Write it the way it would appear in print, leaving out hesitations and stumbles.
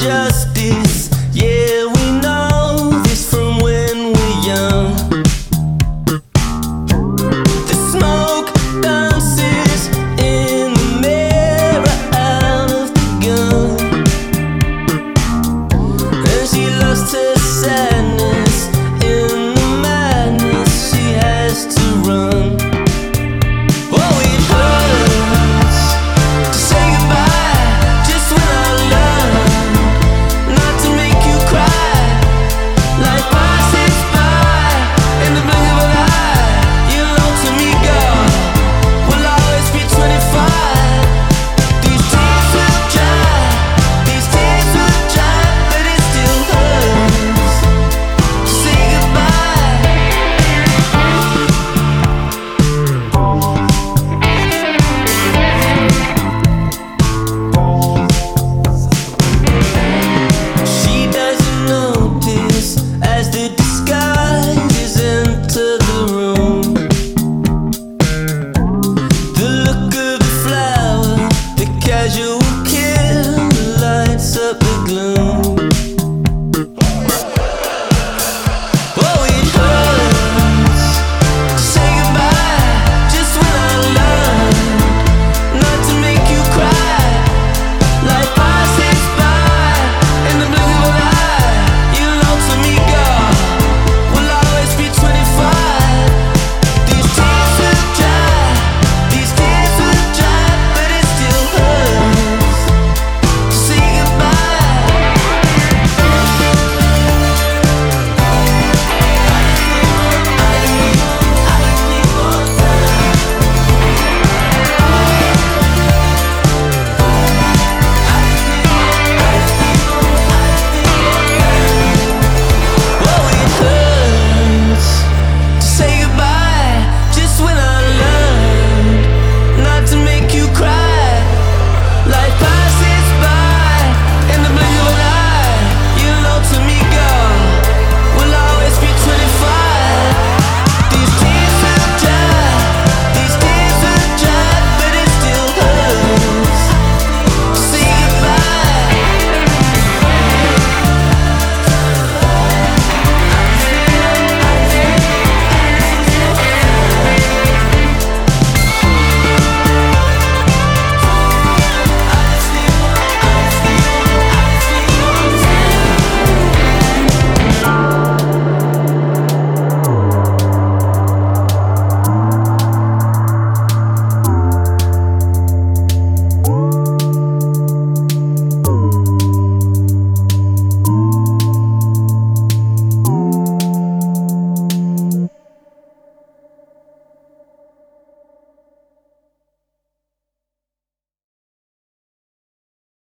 justice. Yeah, we know this from when we're young. The smoke dances in the mirror out of the gun, and she lost her sadness in the madness. She has to run. Oh, it hurts to say goodbye just when I learned not to make you cry. Life passes by in the blink of an eye. You know, to me, girl, we'll always be 25. These tears will dry, these tears will dry, but it still hurts to say goodbye. She doesn't notice as the disguises enter the room. The look of the flower, the casual kill lights up the gloom.